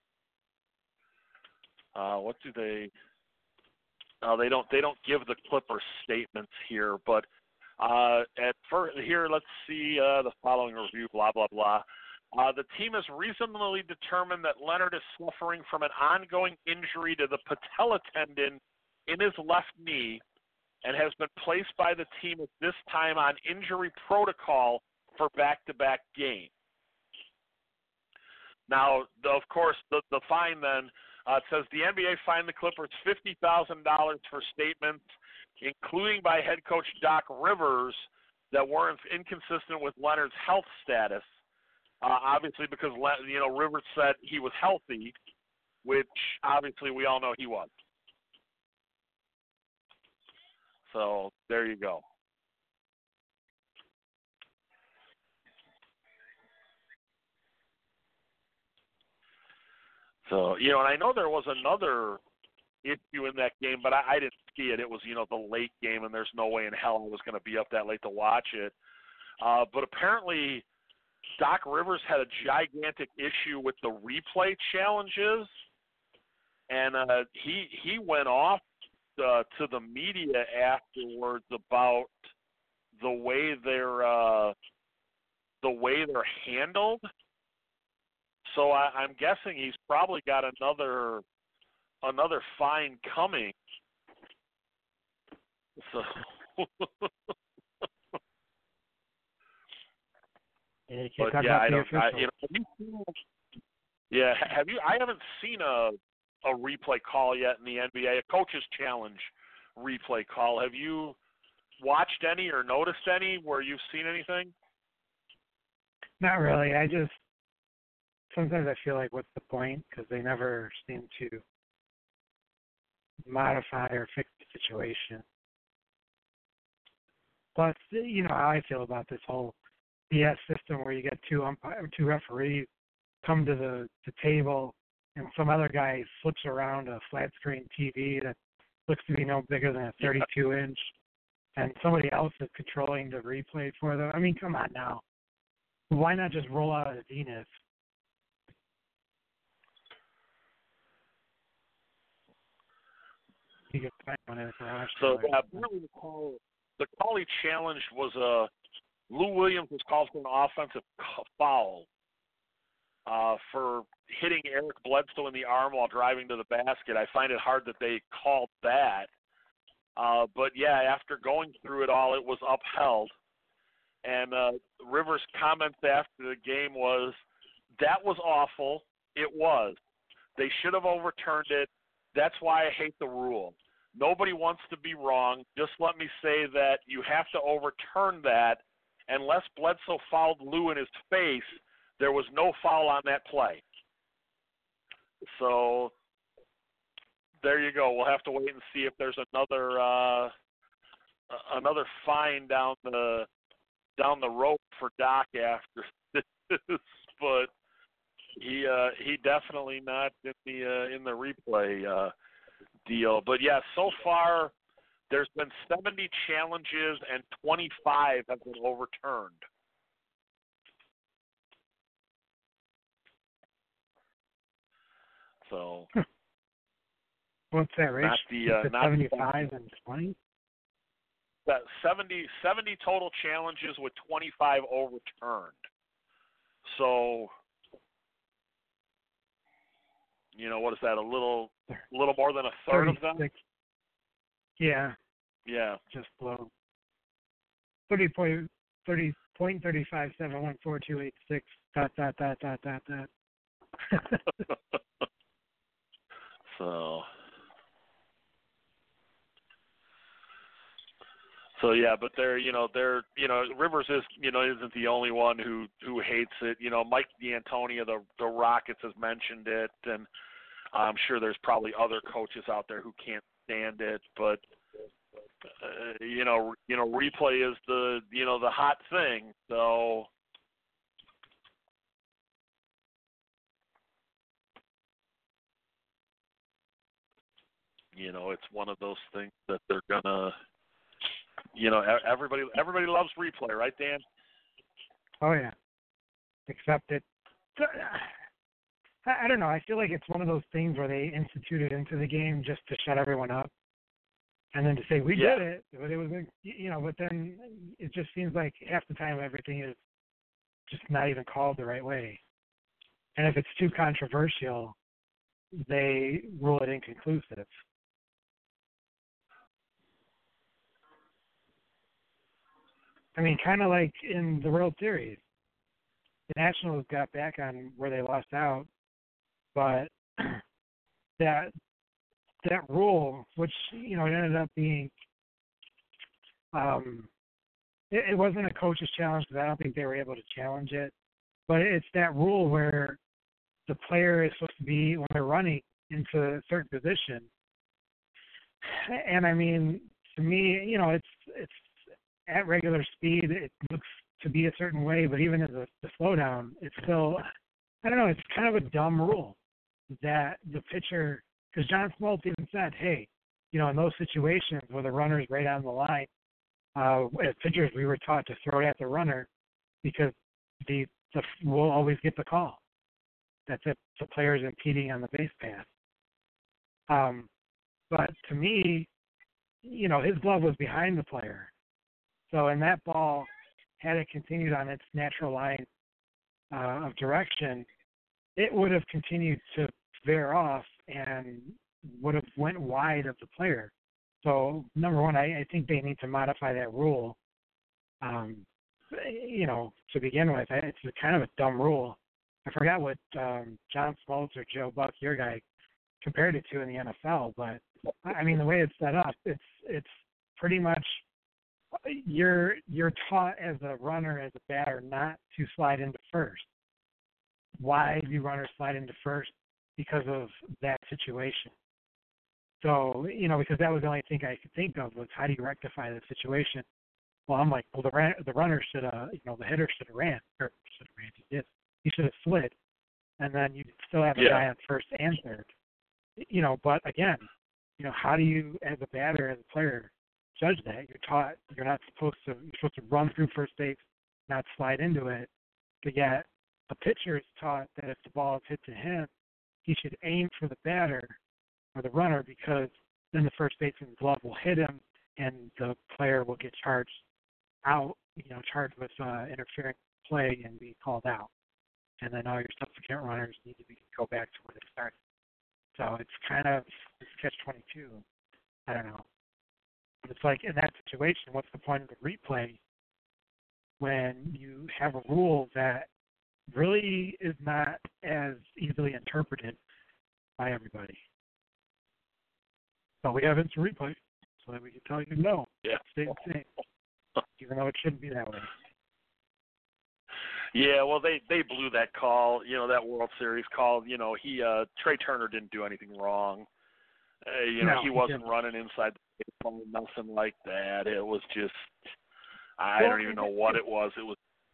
uh, what do they? Uh, they don't. They don't give the Clippers statements here, but Uh, at first, here, let's see uh, the following review, blah, blah, blah. Uh, the team has reasonably determined that Leonard is suffering from an ongoing injury to the patella tendon in his left knee and has been placed by the team at this time on injury protocol for back-to-back games. Now, the, of course, the, the fine then uh, it says the N B A fined the Clippers fifty thousand dollars for statements, including by head coach Doc Rivers, that weren't inconsistent with Leonard's health status. Uh, obviously, because you know Rivers said he was healthy, which obviously we all know he was. So there you go. So, you know, and I know there was another issue in that game, but I, I didn't see it. It was, you know, the late game, and there's no way in hell I was going to be up that late to watch it. Uh, but apparently Doc Rivers had a gigantic issue with the replay challenges, and uh, he he went off uh, to the media afterwards about the way they're uh, the way they're handled. So I, I'm guessing he's probably got another another fine coming. So yeah, you but yeah, I don't. I, you know, have you seen, yeah, have you? I haven't seen a a replay call yet in the N B A, a coach's challenge replay call. Have you watched any or noticed any where you've seen anything? Not really. I just sometimes I feel like, what's the point? Because they never seem to modify or fix the situation. Plus, you know how I feel about this whole B S system where you get two umpire, two referees come to the, the table, and some other guy flips around a flat screen T V that looks to be no bigger than a thirty-two inch, and somebody else is controlling the replay for them. I mean, come on now. Why not just roll out a Zenith? You can find one in the garage. So yeah, apparently the call, the call he challenged was a uh, Lou Williams was called for an offensive foul uh, for hitting Eric Bledsoe in the arm while driving to the basket. I find it hard that they called that. Uh, but yeah, after going through it all, it was upheld. And uh, Rivers' comments after the game was, that was awful. It was. They should have overturned it. That's why I hate the rule. Nobody wants to be wrong. Just let me say that you have to overturn that. Unless Bledsoe fouled Lou in his face, there was no foul on that play. So there you go. We'll have to wait and see if there's another uh, another fine down the down the road for Doc after this. But he uh, he definitely not in the uh, in the replay uh, deal. But yeah, so far there's been seventy challenges and twenty-five have been overturned. So what's that, Rich? Not the uh, not seventy-five and twenty. That seventy, seventy total challenges with twenty-five overturned. So, you know, what is that? A little, a little more than a third of them. Yeah. Yeah. Just below. Thirty point thirty point thirty five seven one four two eight six. Dot dot dot dot dot dot. So. So yeah, but they're you know they're you know Rivers is you know isn't the only one who who hates it. You know Mike D'Antoni of the the Rockets has mentioned it, and I'm sure there's probably other coaches out there who can't stand it. But uh, you know you know replay is the you know the hot thing. So you know it's one of those things that they're gonna. You know, everybody everybody loves replay, right, Dan? Oh, yeah. Except it, I, I don't know. I feel like it's one of those things where they institute it into the game just to shut everyone up. And then to say we Yeah. did it, but it was, you know, but then it just seems like half the time everything is just not even called the right way. And if it's too controversial, they rule it inconclusive. I mean, kind of like in the World Series, the Nationals got back on where they lost out, but that that rule, which, you know, it ended up being, um, it, it wasn't a coach's challenge because I don't think they were able to challenge it, but it's that rule where the player is supposed to be, when they're running into a certain position, and I mean, to me, you know, it's it's at regular speed, it looks to be a certain way, but even as a the slowdown, it's still, I don't know, it's kind of a dumb rule that the pitcher, because John Smoltz even said, hey, you know, in those situations where the runner's right on the line, uh, as pitchers, we were taught to throw it at the runner because the, the we'll always get the call. That's if the player's impeding on the base path. Um, but to me, you know, his glove was behind the player. So in that ball, had it continued on its natural line uh, of direction, it would have continued to veer off and would have went wide of the player. So number one, I, I think they need to modify that rule. Um, you know, to begin with, it's a kind of a dumb rule. I forgot what um, John Smoltz or Joe Buck, your guy, compared it to in the N F L, but I mean the way it's set up, it's it's pretty much you're you're taught as a runner, as a batter, not to slide into first. Why do runners slide into first? Because of that situation. So, you know, because that was the only thing I could think of was how do you rectify the situation? Well, I'm like, well, the ran- the runner should have, you know, the hitter should have ran, or should have ran. He did. He should have slid, and then you still have a Yeah. guy on first and third. You know, but again, you know, how do you, as a batter, as a player, judge that? You're taught you're not supposed to. You're supposed to run through first base, not slide into it. But yet, a pitcher is taught that if the ball is hit to him, he should aim for the batter or the runner because then the first baseman's glove will hit him and the player will get charged out, you know, charged with uh, interfering play and be called out. And then all your subsequent runners need to be, go back to where they started. So it's kind of it's catch twenty-two. I don't know. But it's like in that situation, what's the point of the replay when you have a rule that really is not as easily interpreted by everybody? So we have instant replay so that we can tell you no. Yeah. Stay the same. Even though it shouldn't be that way. Yeah, well, they they blew that call. You know, that World Series call. You know, he uh, Trey Turner didn't do anything wrong. Uh, you know, No, he he wasn't didn't. running inside the baseball, nothing like that. It was just, I Well, don't even know what it was. It was.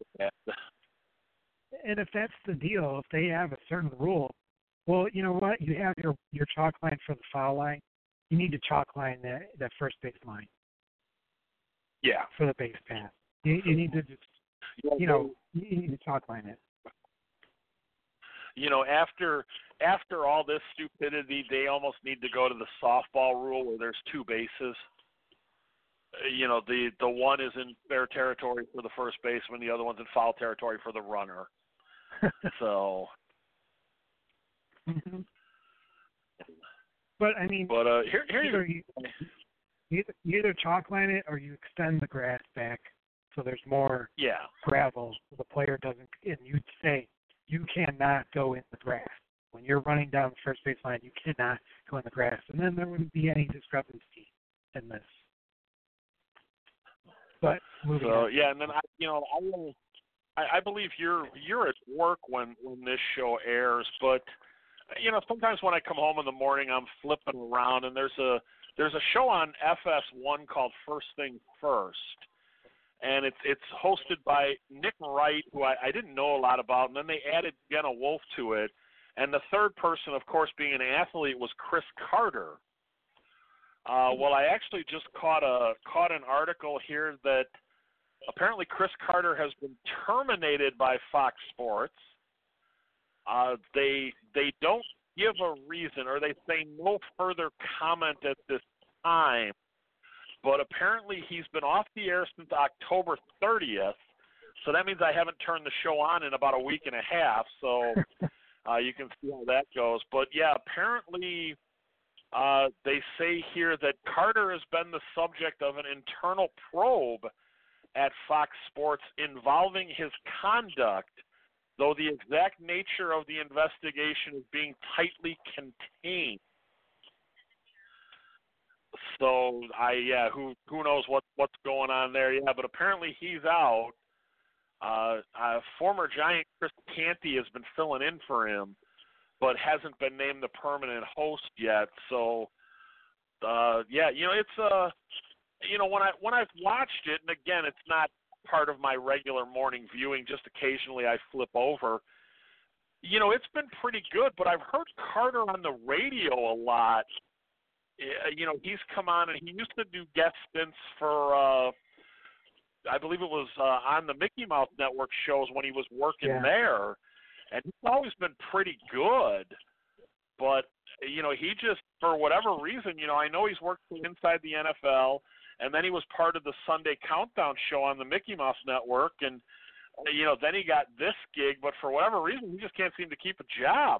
And if that's the deal, if they have a certain rule, well, you know what? You have your, your chalk line for the foul line. You need to chalk line that, that first base line Yeah. for the base path. You, you need to just, you know, you need to chalk line it. You know, after after all this stupidity, they almost need to go to the softball rule where there's two bases. Uh, You know, the the one is in fair territory for the first baseman, the other one's in foul territory for the runner. So. Mm-hmm. But I mean, But uh, here, here either you, you you either chalk line it or you extend the grass back so there's more yeah. gravel. So the player doesn't, and you'd say you cannot go in the grass. When you're running down the first base line, you cannot go in the grass. And then there wouldn't be any discrepancy in this. But moving So on. yeah, and then I, you know, I will, I, I believe you're you're at work when when this show airs, but you know, sometimes when I come home in the morning, I'm flipping around, and there's a there's a show on F S one called First Thing First, and it's it's hosted by Nick Wright, who I, I didn't know a lot about, and then they added Jenna Wolf to it, and the third person, of course, being an athlete, was Chris Carter. Uh, well, I actually just caught a caught an article here that apparently Chris Carter has been terminated by Fox Sports. Uh, they they don't give a reason, or they say no further comment at this time. but apparently he's been off the air since October thirtieth, so that means I haven't turned the show on in about a week and a half, so uh, you can see how that goes. But, yeah, apparently uh, they say here that Carter has been the subject of an internal probe at Fox Sports involving his conduct, though the exact nature of the investigation is being tightly contained. So I yeah, who who knows what what's going on there? Yeah, but apparently he's out. Uh, uh, former Giant Chris Canty has been filling in for him, but hasn't been named the permanent host yet. So uh, yeah, you know it's uh you know when I when I've watched it, and again it's not part of my regular morning viewing. Just occasionally I flip over. You know it's been pretty good, but I've heard Carter on the radio a lot. You know, he's come on and he used to do guest stints for, uh, I believe it was uh, on the Mickey Mouse Network shows when he was working yeah. there. And he's always been pretty good. But, you know, he just, for whatever reason, you know, I know he's worked inside the N F L, and then he was part of the Sunday Countdown show on the Mickey Mouse Network. And, you know, then he got this gig, but for whatever reason, he just can't seem to keep a job.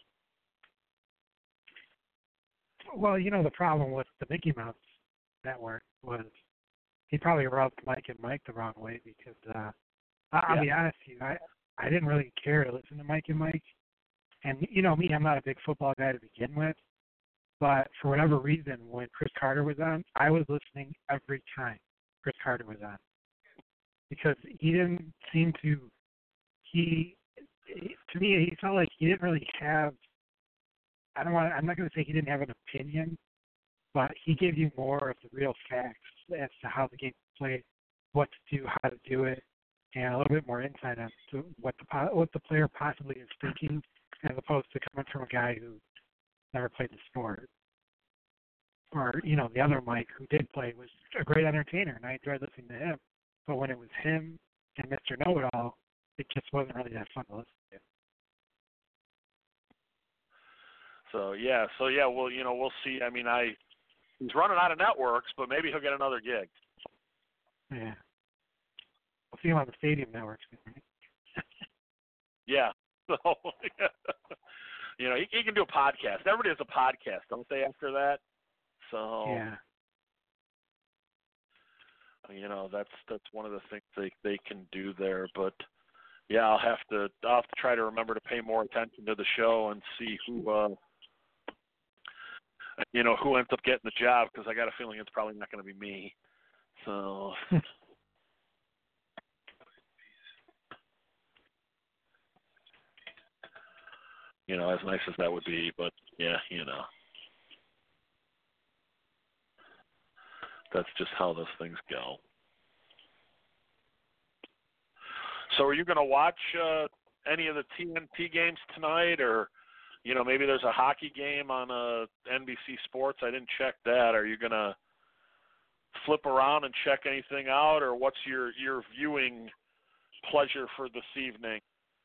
Well, you know, the problem with the Mickey Mouse Network was he probably rubbed Mike and Mike the wrong way because uh, I'll yeah. be honest with you, I, I didn't really care to listen to Mike and Mike. And, you know, me, I'm not a big football guy to begin with. But for whatever reason, when Chris Carter was on, I was listening every time Chris Carter was on. Because he didn't seem to, he, to me, he felt like he didn't really have, I don't want. I'm not going to say he didn't have an opinion, but he gave you more of the real facts as to how the game played, what to do, how to do it, and a little bit more insight on to what the what the player possibly is thinking, as opposed to coming from a guy who never played the sport. Or you know, the other Mike who did play was a great entertainer, and I enjoyed listening to him. But when it was him and Mister Know-It-All, it just wasn't really that fun to listen to. So yeah, so yeah, well, you know, we'll see. I mean, I he's running out of networks, but maybe he'll get another gig. Yeah, we'll see him on the Stadium networks. yeah, so you know, he, he can do a podcast. Everybody has a podcast, don't they? After that, so yeah, you know, that's that's one of the things they they can do there. But yeah, I'll have to I'll have to try to remember to pay more attention to the show and see who. Uh, You know, who ends up getting the job, because I got a feeling it's probably not going to be me. So, you know, as nice as that would be, but yeah, you know, that's just how those things go. So are you going to watch uh, any of the T N T games tonight, or you know, maybe there's a hockey game on uh, N B C Sports. I didn't check that. Are you going to flip around and check anything out, or what's your, your viewing pleasure for this evening?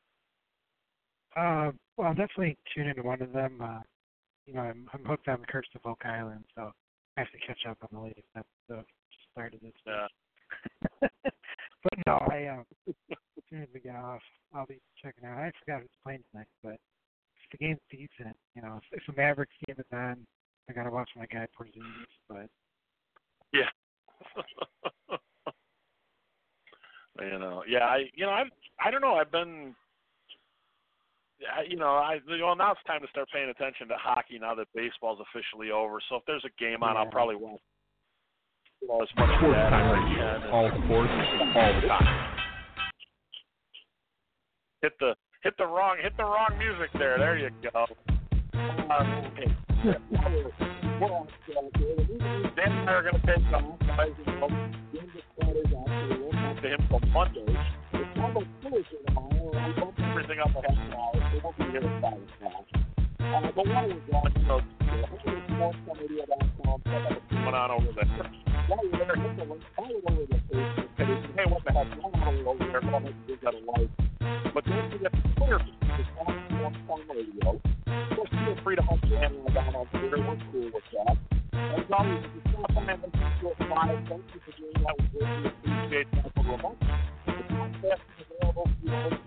Uh, well, I'll definitely tune into one of them. Uh, you know, I'm, I'm hooked on the Curse of Oak Island, so I have to catch up on the latest episode. Just started this week. Yeah. But no, I um, as soon as we get off, I'll be checking out. I forgot who's playing tonight, but the game's decent. You know, if, if the Mavericks game is on, I gotta watch my guy Porzingis. But yeah, you know, yeah, I, you know, I, I don't know. I've been, I, you know, I, well, now it's time to start paying attention to hockey now that baseball's officially over. So if there's a game on, yeah. I'll probably watch. You know, as much of Sports that time as I radio, can. all sports, all the time. Hit the. Hit the wrong, hit the wrong music there. There you go. Uh, okay. Dan and I are going to take off. To him till Monday. It's almost Thursday tomorrow. I bump everything up a half an hour. So we'll be here at five o'clock. Uh, but while we're going, you know, sports media dot com, check out what's going on over there. While you're there, hit the link, follow over the Facebook page. Hey, what the heck? Why are we over there? Well, maybe we've got a like. But don't forget to Twitter, it's on Sports Time Radio. Just feel free to hunt your handle down on Twitter. We're cool with that. As always, if you stop by time listening to us live. Thank you for doing that. We greatly appreciate that. The podcast is available through